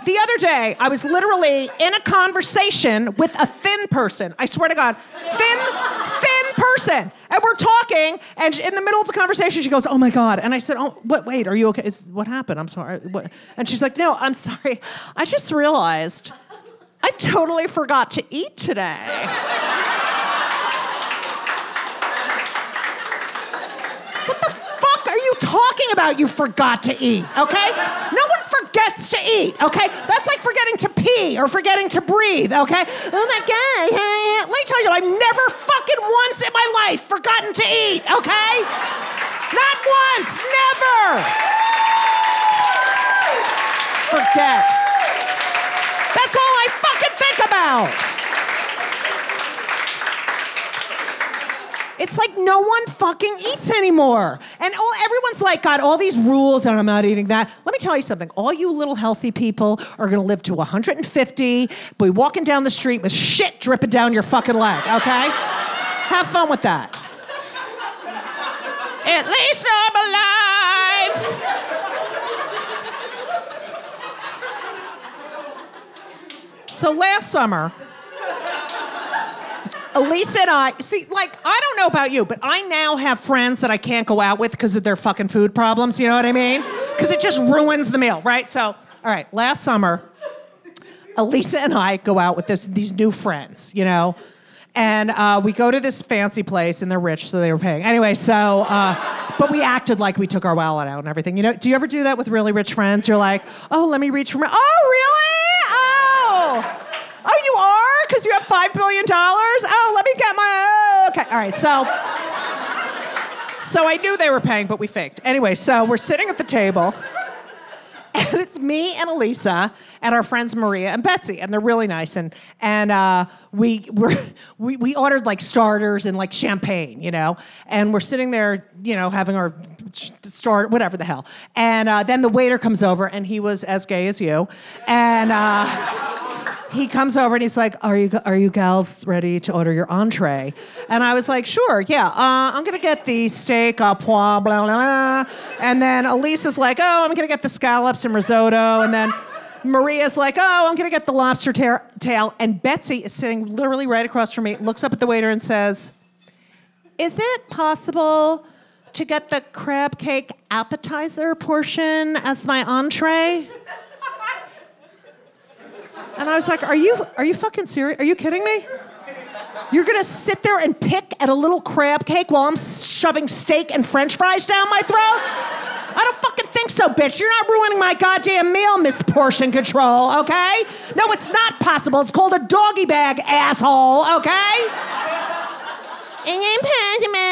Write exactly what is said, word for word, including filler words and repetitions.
the other day, I was literally in a conversation with a thin person. I swear to God, thin, thin person. And we're talking, and in the middle of the conversation, she goes, "Oh my God." And I said, "Oh, what, wait, are you okay? Is, what happened? I'm sorry." What? And she's like, "No, I'm sorry. I just realized I totally forgot to eat today." What the fuck are you talking about, you forgot to eat, okay? No one forgets to eat, okay? That's like forgetting to pee or forgetting to breathe, okay? Oh my God, let me tell you, I've never fucking once in my life forgotten to eat, okay? Not once, never. Forget. That's all I fucking think about. It's like no one fucking eats anymore. And all, everyone's like, got all these rules and I'm not eating that. Let me tell you something. All you little healthy people are going to live to one hundred fifty, be walking down the street with shit dripping down your fucking leg, okay? Have fun with that. At least I'm alive. So last summer, Elisa and I, see, like, I don't know about you, but I now have friends that I can't go out with because of their fucking food problems, you know what I mean? Because it just ruins the meal, right? So, all right, last summer, Elisa and I go out with this, these new friends, you know? And uh, we go to this fancy place, and they're rich, so they were paying. Anyway, so, uh, but we acted like we took our wallet out and everything. You know, do you ever do that with really rich friends? You're like, "Oh, let me reach for my, oh, really? Oh. Oh, you are? Because you have five billion dollars? Oh, let me get my... Oh, okay, all right, so... So I knew they were paying, but we faked. Anyway, so we're sitting at the table, and it's me and Elisa and our friends Maria and Betsy, and they're really nice. And and uh, we, we're, we we ordered, like, starters and, like, champagne, you know? And we're sitting there, you know, having our start, whatever the hell. And uh, then the waiter comes over, and he was as gay as you. And... Uh, He comes over and he's like, are you are you gals ready to order your entree? And I was like, sure, yeah. Uh, I'm going to get the steak au poivre, blah, blah, blah. And then Elisa's like, oh, I'm going to get the scallops and risotto. And then Maria's like, oh, I'm going to get the lobster ta- tail. And Betsy is sitting literally right across from me, looks up at the waiter and says, is it possible to get the crab cake appetizer portion as my entree? And I was like, are you are you fucking serious? Are you kidding me? You're gonna sit there and pick at a little crab cake while I'm shoving steak and french fries down my throat? I don't fucking think so, bitch. You're not ruining my goddamn meal, Miss Portion Control, okay? No, it's not possible. It's called a doggy bag, asshole, okay? It ain't possible.